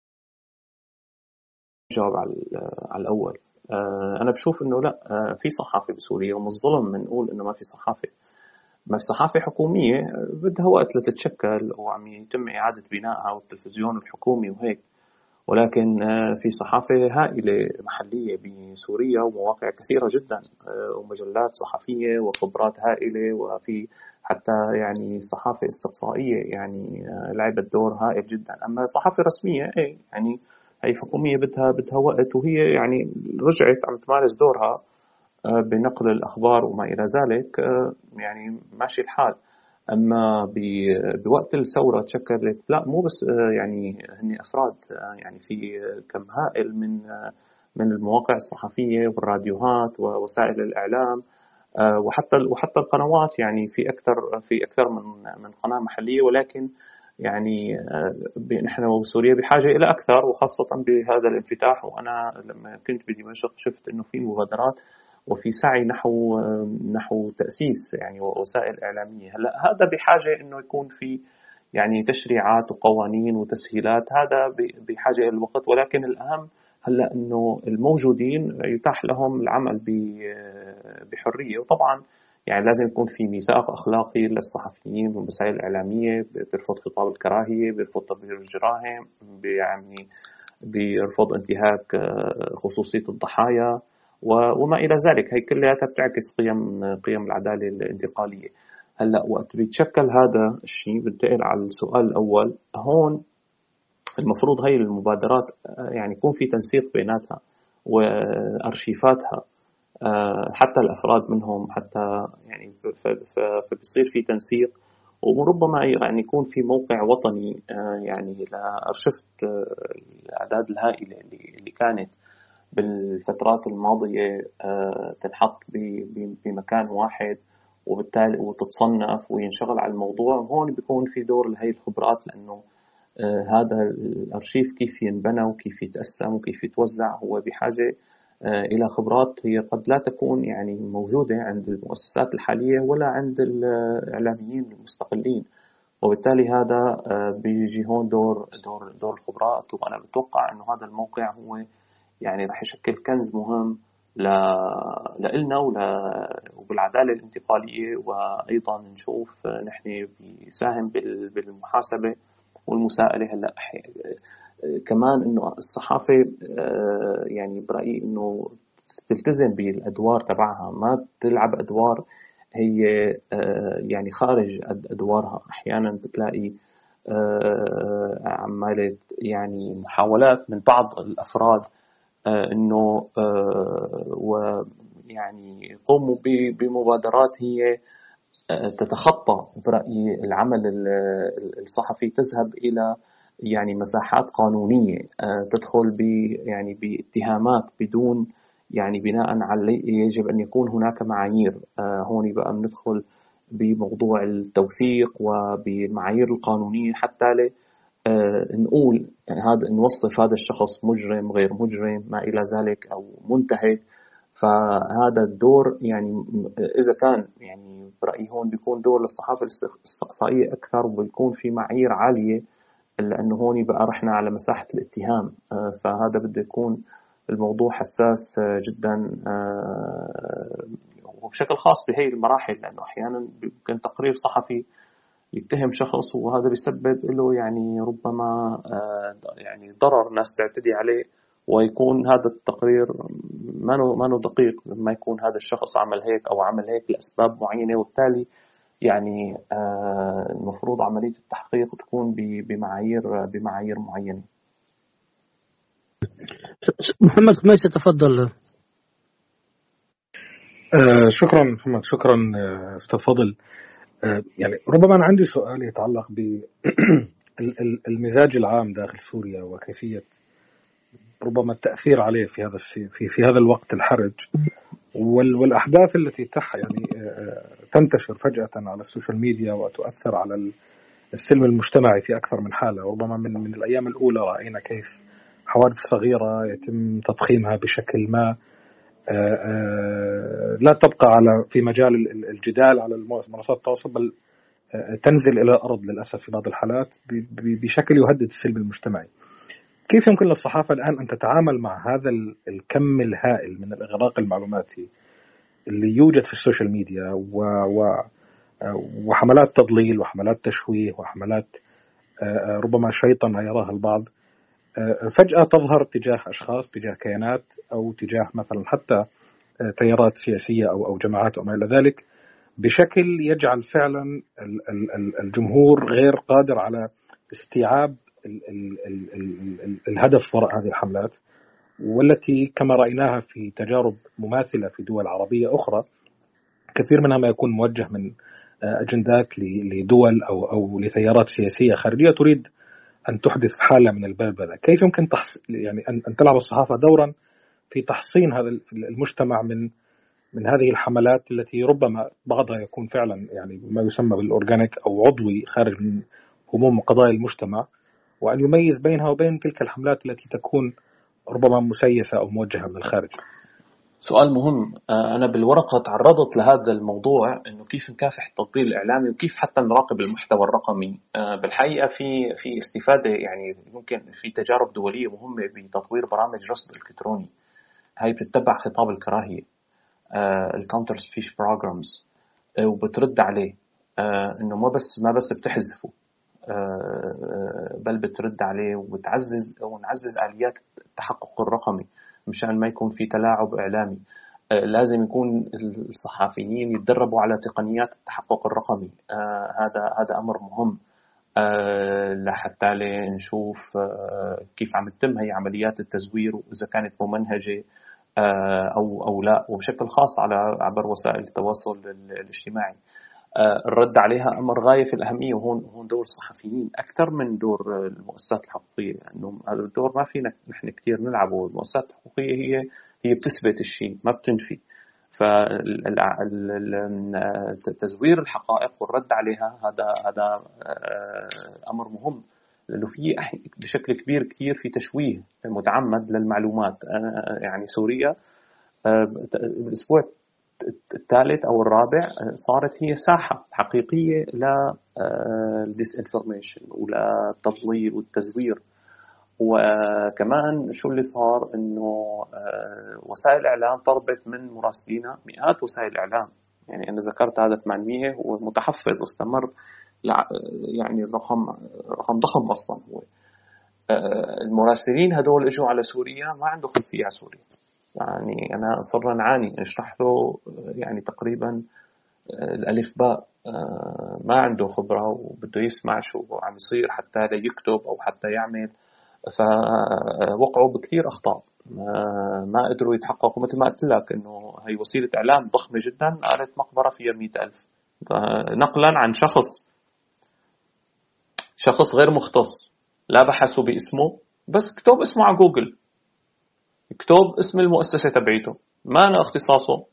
أجاوب على على الأول. أنا بشوف إنه لا، في صحافة بسوريا، ومن الظلم من نقول إنه ما في صحافة. ما في صحافة حكومية بدها وقت لتتشكل وعم يتم إعادة بنائها والتلفزيون الحكومي وهيك، ولكن في صحافة هائلة محلية بسوريا ومواقع كثيرة جدا ومجلات صحفية وخبرات هائلة، وفي حتى يعني صحافة استقصائية يعني لعبت دور هائل جدا. أما صحافة رسمية إيه يعني هي حكومية بدها بدها وقت، وهي يعني رجعت عم تمارس دورها بنقل الأخبار وما إلى ذلك، يعني ماشي الحال. أما بوقت الثورة تشكلت لا مو بس يعني هني أفراد، يعني في كم هائل من من المواقع الصحفية والراديوهات ووسائل الإعلام وحتى وحتى القنوات، يعني في أكثر في أكثر من من قناة محلية، ولكن يعني نحن وسوريا بحاجة إلى أكثر، وخاصة بهذا الانفتاح. وأنا لما كنت بدمشق شفت إنه في مبادرات وفي سعي نحو نحو تأسيس يعني وسائل إعلامية. هلا هذا بحاجة إنه يكون في يعني تشريعات وقوانين وتسهيلات، هذا بحاجة إلى الوقت، ولكن الأهم هلا إنه الموجودين يتاح لهم العمل بحرية. وطبعا يعني لازم يكون في ميثاق أخلاقي للصحفيين والوسائل الإعلامية، بيرفض خطاب الكراهية، بيرفض تبرير الجرائم، يعني بيرفض انتهاك خصوصية الضحايا وما إلى ذلك. هي كلها بتعكس قيم قيم العدالة الانتقالية. هلا وقت بيتشكل هذا الشيء بنتقل على السؤال الأول. هون المفروض هاي المبادرات يعني يكون في تنسيق بيناتها وأرشيفاتها، حتى الأفراد منهم، حتى يعني فبصير في تنسيق، وربما يعني يكون في موقع وطني يعني لأرشفة الأعداد الهائلة اللي كانت بالفترات الماضية تنحط بمكان واحد وبالتالي وتتصنف وينشغل على الموضوع. هون بيكون في دور لهي الخبرات، لأنه هذا الأرشيف كيف ينبنى وكيف يتقسم وكيف يتوزع هو بحاجة إلى خبرات هي قد لا تكون يعني موجودة عند المؤسسات الحالية ولا عند الإعلاميين المستقلين، وبالتالي هذا بيجي هون دور دور دور الخبرات. وأنا بتوقع إنه هذا الموقع هو يعني راح يشكل كنز مهم لإلنا وبالعدالة الانتقالية، وأيضا نشوف نحن بيساهم بالمحاسبة والمساءلة. هلا كمان إنه الصحافة يعني برأيي إنه تلتزم بالأدوار تبعها، ما تلعب أدوار هي يعني خارج أدوارها. أحيانا بتلاقي عمالة يعني محاولات من بعض الأفراد إنه ويعني يقوموا بمبادرات هي تتخطى برأيي العمل الصحفي، تذهب إلى يعني مساحات قانونية، تدخل ب يعني باتهامات بدون يعني بناء على يجب أن يكون هناك معايير. هون بقى بندخل بموضوع التوثيق وبالمعايير القانونية حتى نقول هذا نوصف هذا الشخص مجرم غير مجرم ما إلى ذلك أو منتهك. فهذا الدور يعني إذا كان يعني برأيي هون بيكون دور للصحافة الاستقصائية أكثر وبيكون في معايير عالية، لأنه هون بقى رحنا على مساحة الاتهام. فهذا بده يكون الموضوع حساس جدا وبشكل خاص بهي المراحل، لأنه أحيانا يمكن تقرير صحفي يتهم شخص وهذا بيسبب له يعني ربما يعني ضرر ناس تعتدي عليه، ويكون هذا التقرير ما ما دقيق لما يكون هذا الشخص عمل هيك أو عمل هيك لأسباب معينة، وبالتالي يعني المفروض عملية التحقيق تكون بمعايير بمعايير معينة. محمد خميس تفضل. آه شكرا محمد، شكرا أستاذ فضل. آه يعني ربما أنا عندي سؤال يتعلق بالمزاج العام داخل سوريا وكيفية ربما التأثير عليه في هذا في في هذا الوقت الحرج والأحداث التي تح يعني تنتشر فجأة على السوشيال ميديا وتؤثر على السلم المجتمعي في أكثر من حالة. وربما من من الأيام الأولى رأينا كيف حوادث صغيرة يتم تضخيمها بشكل ما لا تبقى على في مجال الجدال على منصات التواصل، بل تنزل إلى الأرض للأسف في بعض الحالات بشكل يهدد السلم المجتمعي. كيف يمكن للصحافة الآن أن تتعامل مع هذا الكم الهائل من الإغراق المعلوماتي اللي يوجد في السوشيال ميديا و و وحملات تضليل وحملات تشويه وحملات ربما شيطنة يراها البعض فجأة تظهر تجاه أشخاص، تجاه كيانات، أو تجاه مثلا حتى تيارات سياسية أو أو جماعات وما إلى ذلك، بشكل يجعل فعلا الجمهور غير قادر على استيعاب ال ال ال ال ال الهدف وراء هذه الحملات، والتي كما رأيناها في تجارب مماثلة في دول عربية أخرى كثير منها ما يكون موجه من أجندات لدول أو أو لتيارات سياسية خارجية تريد أن تحدث حالة من البلبلة. كيف يمكن تحص... يعني أن... أن تلعب الصحافة دورا في تحصين هذا المجتمع من من هذه الحملات التي ربما بعضها يكون فعلا يعني ما يسمى بالأورجانيك أو عضوي خارج من هموم وقضايا المجتمع، وأن يميز بينها وبين تلك الحملات التي تكون ربما مسيسة أو موجهة من الخارج؟ سؤال مهم. أنا بالورقة تعرضت لهذا الموضوع، إنه كيف نكافح التطبيق الإعلامي وكيف حتى نراقب المحتوى الرقمي. بالحقيقة في في استفادة، يعني ممكن في تجارب دولية مهمة بتطوير برامج رصد إلكتروني. هاي بتتبع خطاب الكراهية، الكاونتر سبيش بروجرامز، وبترد عليه. إنه ما بس ما بس بتحذفه، بل بترد عليه وبتعزز ونعزز آليات التحقق الرقمي مشان ما يكون في تلاعب إعلامي. لازم يكون الصحفيين يتدربوا على تقنيات التحقق الرقمي. هذا هذا أمر مهم لحتى نشوف كيف عم تتم هي عمليات التزوير، وإذا كانت ممنهجة أو أو لا، وبشكل خاص على عبر وسائل التواصل الاجتماعي. الرد عليها أمر غاية في الأهمية، وهون هون دور الصحفيين أكثر من دور المؤسسات الحقوقية، لأنه هذا الدور ما فينا نحن كتير نلعبه. المؤسسات الحقوقية هي هي بتثبت الشيء ما بتنفي، فتزوير الحقائق والرد عليها هذا هذا أمر مهم، لأنه في بشكل كبير كتير في تشويه متعمد للمعلومات. يعني سوريا الأسبوع الثالث أو الرابع صارت هي ساحة حقيقية للديسإنفورميشن وللتضليل والتزوير. وكمان شو اللي صار، إنه وسائل الإعلام طلبت من مراسلينها مئات وسائل الإعلام، يعني أنا ذكرت هذا ثمانمئة ومتحفظ استمر، يعني الرقم رقم ضخم أصلا. هو المراسلين هدول اجوا على سوريا ما عنده خلفية على سوريا، يعني أنا صرنا نعاني نشرح له يعني تقريبا الألف باء، ما عنده خبرة وبده يسمع شو عم يصير حتى ليكتب أو حتى يعمل. فوقعوا بكثير أخطاء، ما قدروا يتحققوا. مثل ما قلت لك إنه هي وسيلة إعلام ضخمة جدا، قالت مقبرة فيها مئة ألف، نقلا عن شخص شخص غير مختص، لا بحثوا باسمه، بس كتب اسمه على جوجل، كتب اسم المؤسسة تبعيته، ما أنا اختصاصه،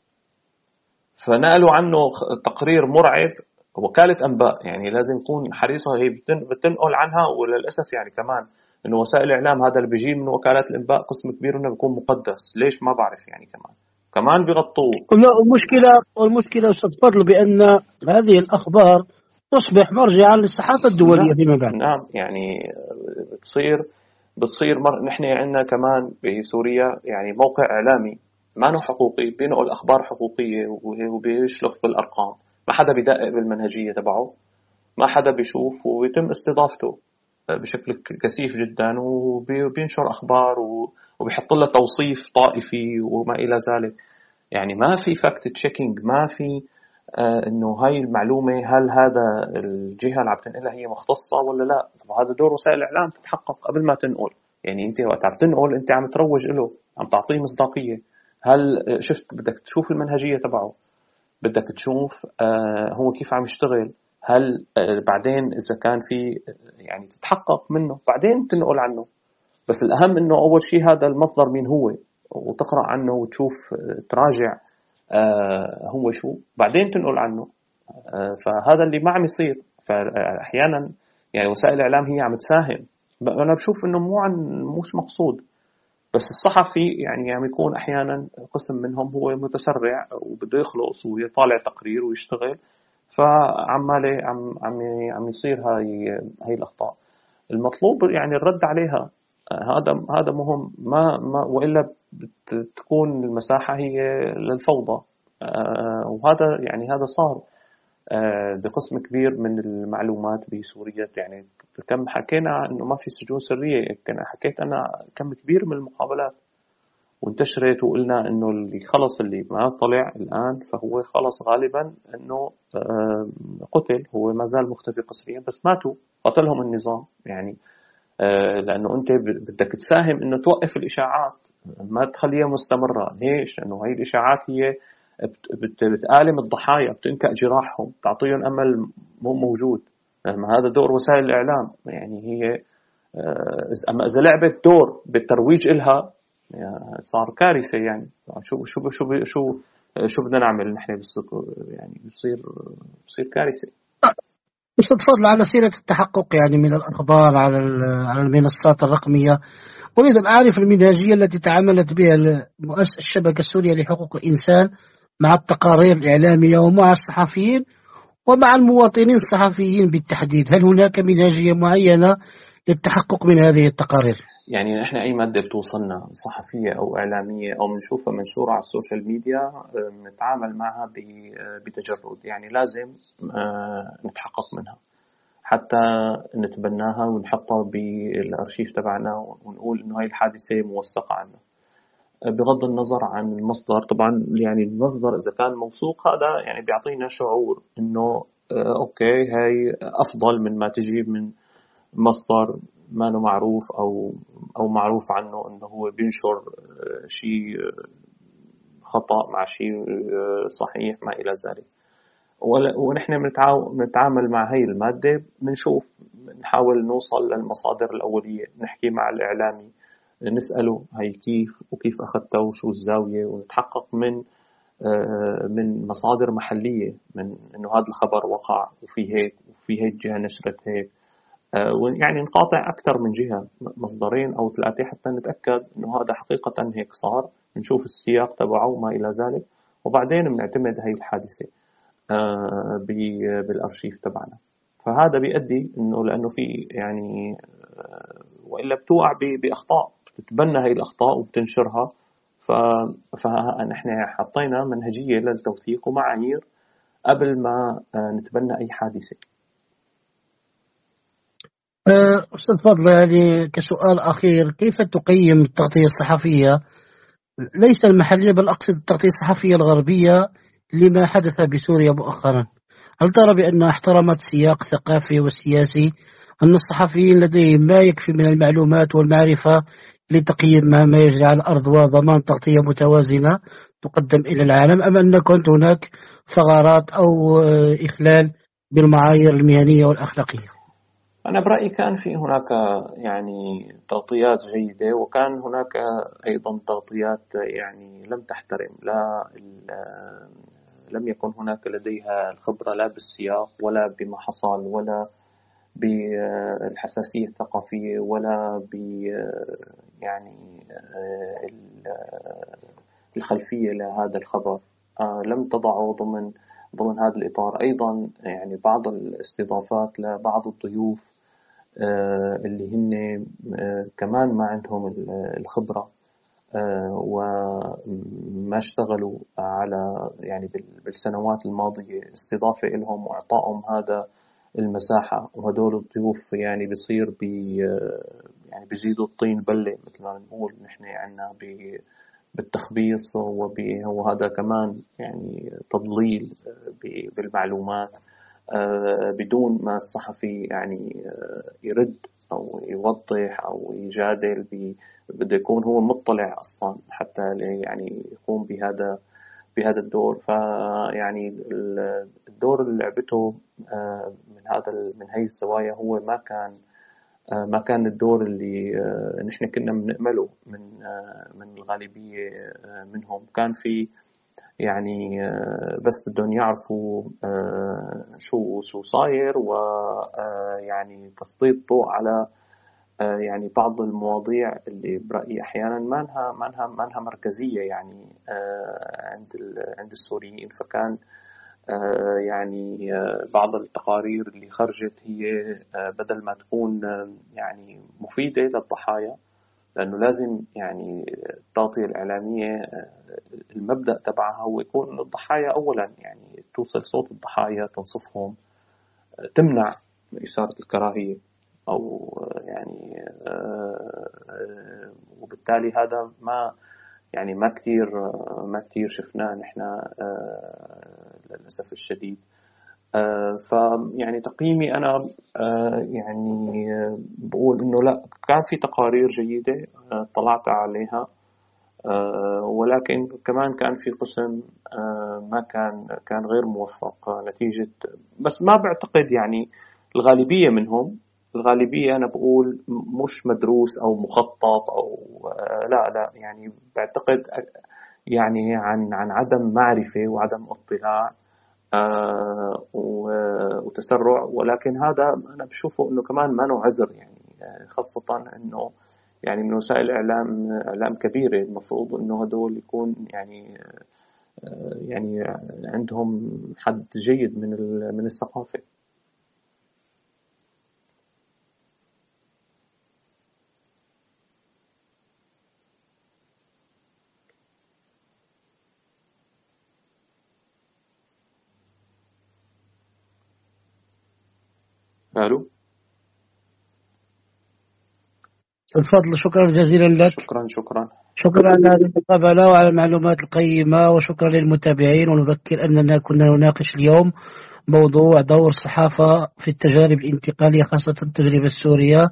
فنقلوا عنه تقرير مرعب. وكالة أنباء يعني لازم يكون حريصة، هي بتنقل عنها. وللأسف يعني كمان إنه وسائل الإعلام هذا اللي بيجي من وكالات الأنباء قسم كبير إنه بيكون مقدس. ليش ما بعرف، يعني كمان كمان بيغطوه. والمشكلة والمشكلة أستاذ فضل بأن هذه الأخبار تصبح مرجعا للصحافة الدولية فيما بعد. نعم، يعني بتصير بتصير مر... نحن عندنا كمان بسوريا يعني موقع إعلامي ما نوع حقوقي بينقل أخبار حقوقية وبيشلف بالأرقام، ما حدا بيدقق بالمنهجية تبعه، ما حدا بيشوف، ويتم استضافته بشكل كثيف جدا، وبينشر أخبار وبيحط لها توصيف طائفي وما إلى ذلك. يعني ما في فاكت تشيكينج، ما في آه إنه هاي المعلومة هل هذا الجهة اللي عم تنقلها هي مختصة ولا لا. وهذا دور وسائل الإعلام تتحقق قبل ما تنقل. يعني أنت وقت عم تنقل أنت عم تروج له، عم تعطيه مصداقية. هل شفت بدك تشوف المنهجية تبعه، بدك تشوف آه هو كيف عم يشتغل، هل آه بعدين إذا كان في يعني تتحقق منه بعدين تنقل عنه. بس الأهم إنه أول شيء هذا المصدر مين هو، وتقرأ عنه وتشوف تراجع آه هو شو، بعدين تنقل عنه. آه فهذا اللي ما عم يصير. فأحيانا يعني وسائل الإعلام هي عم تساهم. أنا بشوف إنه مو عن مش مقصود، بس الصحفي يعني عم يكون أحيانا قسم منهم هو متسرع وبده يخلص ويطالع تقرير ويشتغل، فعماله عم عم عم يصير هاي هاي الأخطاء. المطلوب يعني الرد عليها، هذا هذا مهم. ما ما وإلا بتكون المساحة هي للفوضى. وهذا يعني هذا صار بقسم كبير من المعلومات بسوريا. يعني كم حكينا إنه ما في سجون سرية، كنا حكيت أنا كم كبير من المقابلات وانتشرت، وقلنا إنه اللي خلص اللي ما طلع الآن فهو خلص غالبا إنه قتل. هو ما زال مختفي قسريا بس ماتوا، قتلهم النظام. يعني لأنه أنت بدك تساهم إنه توقف الإشاعات، ما تخليها مستمرة. ليش؟ لأنه هاي الإشاعات هي بتآلم الضحايا، بتنكأ جراحهم، تعطيهم أمل مو موجود. هذا دور وسائل الإعلام. يعني هي أما إذا لعبت دور بالترويج إلها يعني صار كارثة. يعني شو شو شو شو شو بدنا نعمل نحن بالسوق؟ يعني بصير بصير كارثة. أستاذ فضل، على سيرة التحقق يعني من الأخبار على على المنصات الرقمية، أريد أن أعرف المنهجية التي تعاملت بها مؤسسة الشبكة السورية لحقوق الإنسان مع التقارير الإعلامية ومع الصحفيين ومع المواطنين الصحفيين بالتحديد. هل هناك منهجية معينة للتحقق من هذه التقارير؟ يعني نحن أي مادة بتوصلنا صحفية أو إعلامية أو منشوفة منشورة على السوشيال ميديا نتعامل معها بتجرد. يعني لازم نتحقق منها حتى نتبناها ونحطها بالأرشيف تبعنا ونقول إنه هاي الحادثة موثقة عنا، بغض النظر عن المصدر. طبعا يعني المصدر إذا كان موثوق هذا يعني بيعطينا شعور إنه أوكي هاي أفضل من ما تجي من مصدر ما له معروف أو أو معروف عنه إنه هو بينشر شيء خطأ مع شيء صحيح ما إلى ذلك. ونحن بنتعامل مع هاي المادة بنشوف، نحاول نوصل للمصادر الأولية، نحكي مع الإعلامي نسأله هاي كيف وكيف أخذته وشو الزاوية، ونتحقق من من مصادر محلية من إنه هذا الخبر وقع وفي هيك وفي هيك جهة نشرت هيك. يعني نقاطع أكثر من جهة، مصدرين أو ثلاثة، حتى نتأكد إنه هذا حقيقة هيك صار، نشوف السياق تبعه وما إلى ذلك، وبعدين بنعتمد هاي الحادثة بالأرشيف تبعنا. فهذا بيؤدي إنه لأنه في يعني وإلا بتوقع بأخطاء، بتتبنى هاي الأخطاء وبتنشرها. فنحن حطينا منهجية للتوثيق ومعايير قبل ما نتبنى أي حادثة. أستاذ فضل، يعني كسؤال أخير، كيف تقيم التغطية الصحفية ليس المحلية بل أقصد التغطية الصحفية الغربية لما حدث بسوريا مؤخرا؟ هل ترى بأنها احترمت سياق ثقافي وسياسي، أن الصحفيين لديهم ما يكفي من المعلومات والمعرفة لتقييم ما يجري على الأرض وضمان تغطية متوازنة تقدم إلى العالم، أم أن كنت هناك ثغرات أو إخلال بالمعايير المهنية والأخلاقية؟ أنا برأيي كان في هناك يعني تغطيات جيدة، وكان هناك أيضا تغطيات يعني لم تحترم، لا لم يكن هناك لديها الخبرة لا بالسياق ولا بما حصل ولا بالحساسية الثقافية ولا ب يعني الخلفية لهذا الخبر. لم تضعه ضمن ضمن هذا الإطار. أيضا يعني بعض الاستضافات لبعض الضيوف اللي هن كمان ما عندهم الخبرة وما اشتغلوا على يعني بالسنوات الماضية، استضافة لهم وإعطائهم هذا المساحة، وهدول الضيوف يعني بيصير بي يعني بيزيدوا الطين بلة مثل ما نقول نحن عنا بالتخبيص، وهذا كمان يعني تضليل بالمعلومات بدون ما الصحفي يعني يرد أو يوضح أو يجادل. بده يكون هو مطلع أصلا حتى يعني يقوم بهذا بهذا الدور. فيعني الدور اللي لعبته من هذا من هاي الزوايا هو ما كان ما كان الدور اللي نحن كنا بنأمله من من الغالبية منهم. كان في يعني بس بدهم يعرفوا شو شو صاير، ويعني تسليط ضوء على يعني بعض المواضيع اللي برأيي أحيانا ما لها ما لها ما لها مركزية يعني عند عند السوريين. فكان يعني بعض التقارير اللي خرجت هي بدل ما تكون يعني مفيدة للضحايا، لأنه لازم يعني التغطية الإعلامية المبدأ تبعها هو يكون الضحايا أولا، يعني توصل صوت الضحايا، تنصفهم، تمنع إثارة الكراهية أو يعني وبالتالي هذا ما يعني ما كتير ما كتير شفناه نحن للأسف الشديد. فيعني تقييمي أنا يعني بقول إنه لا، كان في تقارير جيدة طلعت عليها ولكن كمان كان في قسم ما كان كان غير موفق نتيجة، بس ما بعتقد يعني الغالبية منهم، الغالبية أنا بقول مش مدروس أو مخطط أو لا لا يعني بعتقد يعني عن عن عدم معرفة وعدم اطلاع وتسرع. ولكن هذا أنا بشوفه إنه كمان ما له عذر، يعني خاصة إنه يعني من وسائل الإعلام إعلام كبيرة، المفروض إنه هدول يكون يعني يعني عندهم حد جيد من من الثقافة. ألو تفضل. شكرا جزيلا لك. شكرا شكرا شكرا على هذه المقابلة وعلى المعلومات القيمة، وشكرا للمتابعين. ونذكر أننا كنا نناقش اليوم موضوع دور الصحافة في التجارب الانتقالية خاصة التجربة السورية،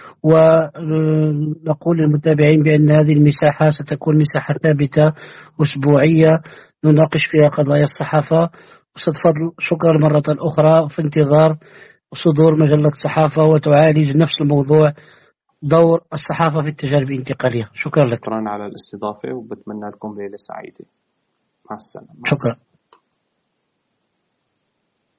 ونقول للمتابعين بأن هذه المساحة ستكون مساحة ثابتة أسبوعية نناقش فيها قضايا الصحافة. أستاذ فضل شكرا مرة أخرى، في انتظار صدور مجلة صحافة وتعالج نفس الموضوع، دور الصحافة في التجارب الانتقالية. شكرا لك. شكرا على الاستضافة، وبتمنى لكم ليلة سعيدة. مع السلامة. شكرا.